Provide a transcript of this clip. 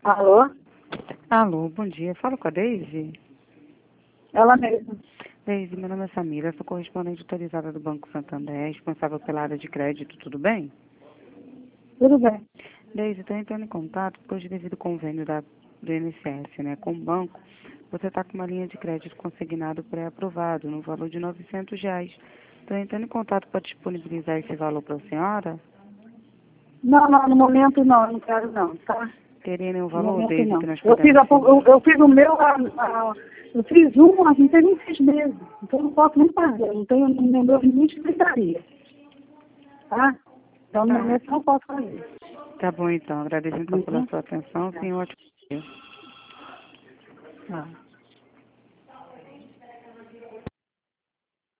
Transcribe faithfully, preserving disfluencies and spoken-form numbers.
Alô? Alô, bom dia. Fala com a Deise. Ela mesma. Deise, meu nome é Samira, sou correspondente autorizada do Banco Santander, responsável pela área de crédito, tudo bem? Tudo bem. Deise, estou entrando em contato porque hoje, devido ao convênio da, do I N S S, né, com o banco, você está com uma linha de crédito consignado pré-aprovado, no valor de novecentos reais. Estou entrando em contato para disponibilizar esse valor para a senhora? Não, não, no momento não, eu não quero não, tá? Teria nenhum No valor, momento Deise, não. que nós Eu fiz, a, pudéssemos? eu, eu fiz o meu, a, a, eu fiz um, a gente tem nem seis meses, então eu não posso nem fazer, eu não tenho no meu limite de gritaria, tá? Então no Tá. momento eu não posso fazer. Tá bom, então. Agradeço então pela Uhum. sua atenção. Tenha um ótimo dia. Tá.